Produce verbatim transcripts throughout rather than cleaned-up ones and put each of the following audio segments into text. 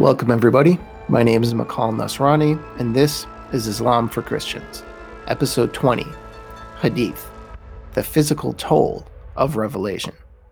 Welcome, everybody. My name is Makal Nasrani, and this is Islam for Christians, Episode twenty, Hadith, the Physical Toll of Revelation.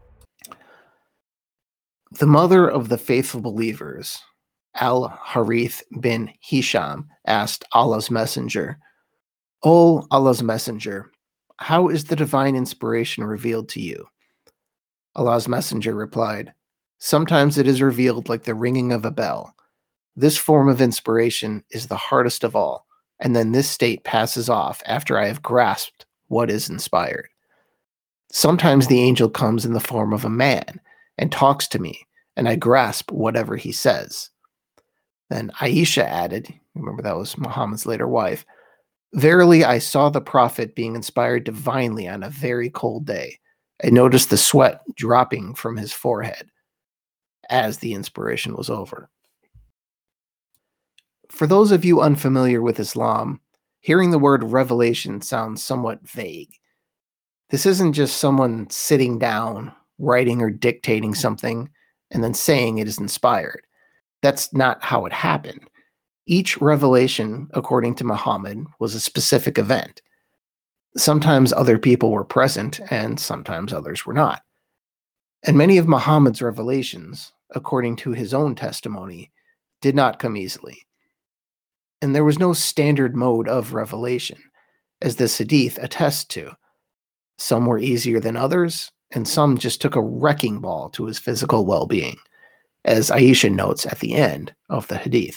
The mother of the faithful believers, Al-Harith bin Hisham, asked Allah's messenger, "O Allah's messenger, how is the divine inspiration revealed to you?" Allah's messenger replied, "Sometimes it is revealed like the ringing of a bell. This form of inspiration is the hardest of all, and then this state passes off after I have grasped what is inspired. Sometimes the angel comes in the form of a man and talks to me, and I grasp whatever he says." Then Aisha added, remember that was Muhammad's later wife, "Verily I saw the Prophet being inspired divinely on a very cold day. I noticed the sweat dropping from his forehead as the inspiration was over." For those of you unfamiliar with Islam, hearing the word revelation sounds somewhat vague. This isn't just someone sitting down, writing or dictating something, and then saying it is inspired. That's not how it happened. Each revelation, according to Muhammad, was a specific event. Sometimes other people were present, and sometimes others were not. And many of Muhammad's revelations, according to his own testimony, did not come easily. And there was no standard mode of revelation, as this hadith attests to. Some were easier than others, and some just took a wrecking ball to his physical well-being, as Aisha notes at the end of the hadith.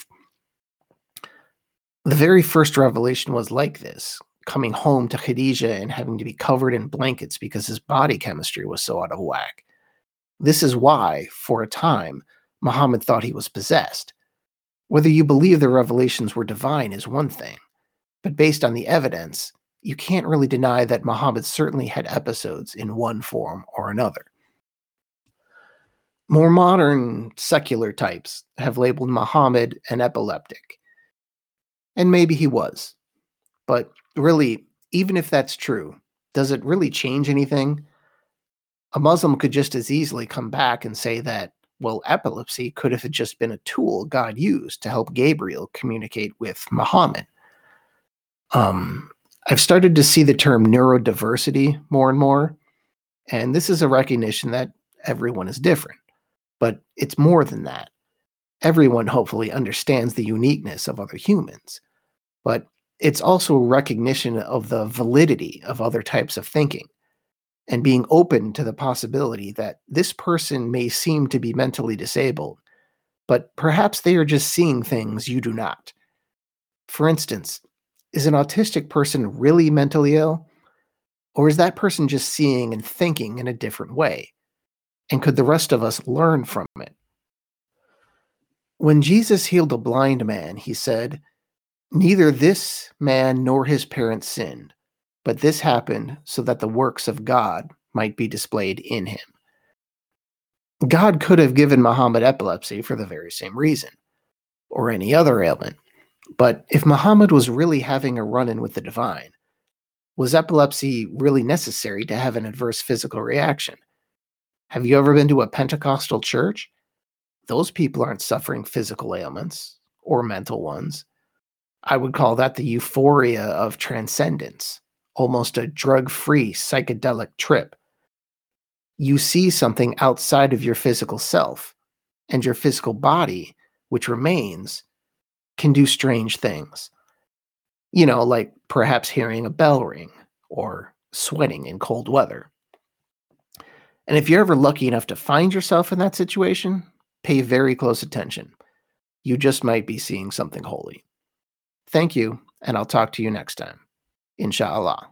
The very first revelation was like this, coming home to Khadijah and having to be covered in blankets because his body chemistry was so out of whack. This is why, for a time, Muhammad thought he was possessed. Whether you believe the revelations were divine is one thing, but based on the evidence, you can't really deny that Muhammad certainly had episodes in one form or another. More modern, secular types have labeled Muhammad an epileptic. And maybe he was. But really, even if that's true, does it really change anything? A Muslim could just as easily come back and say that, well, epilepsy could have just been a tool God used to help Gabriel communicate with Muhammad. Um, I've started to see the term neurodiversity more and more, and this is a recognition that everyone is different. But it's more than that. Everyone hopefully understands the uniqueness of other humans, but it's also a recognition of the validity of other types of thinking and being open to the possibility that this person may seem to be mentally disabled, but perhaps they are just seeing things you do not. For instance, is an autistic person really mentally ill? Or is that person just seeing and thinking in a different way? And could the rest of us learn from it? When Jesus healed a blind man, he said, "Neither this man nor his parents sinned, but this happened so that the works of God might be displayed in him." God could have given Muhammad epilepsy for the very same reason, or any other ailment. But if Muhammad was really having a run-in with the divine, was epilepsy really necessary to have an adverse physical reaction? Have you ever been to a Pentecostal church? Those people aren't suffering physical ailments or mental ones. I would call that the euphoria of transcendence, almost a drug-free psychedelic trip. You see something outside of your physical self, and your physical body, which remains, can do strange things. You know, like perhaps hearing a bell ring or sweating in cold weather. And if you're ever lucky enough to find yourself in that situation, pay very close attention. You just might be seeing something holy. Thank you, and I'll talk to you next time. Inshallah.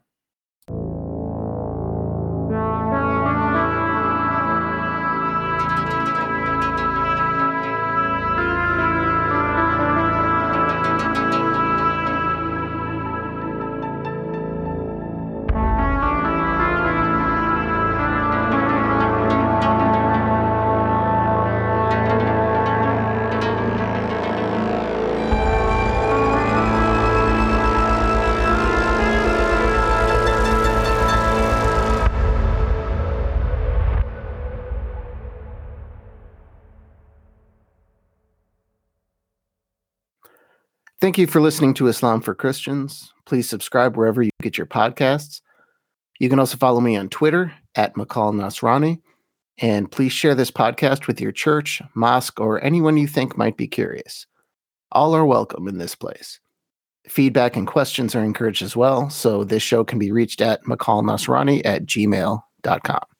Thank you for listening to Islam for Christians. Please subscribe wherever you get your podcasts. You can also follow me on Twitter at Makal Nasrani. And please share this podcast with your church, mosque, or anyone you think might be curious. All are welcome in this place. Feedback and questions are encouraged as well, so this show can be reached at makalnasrani at gmail dot com.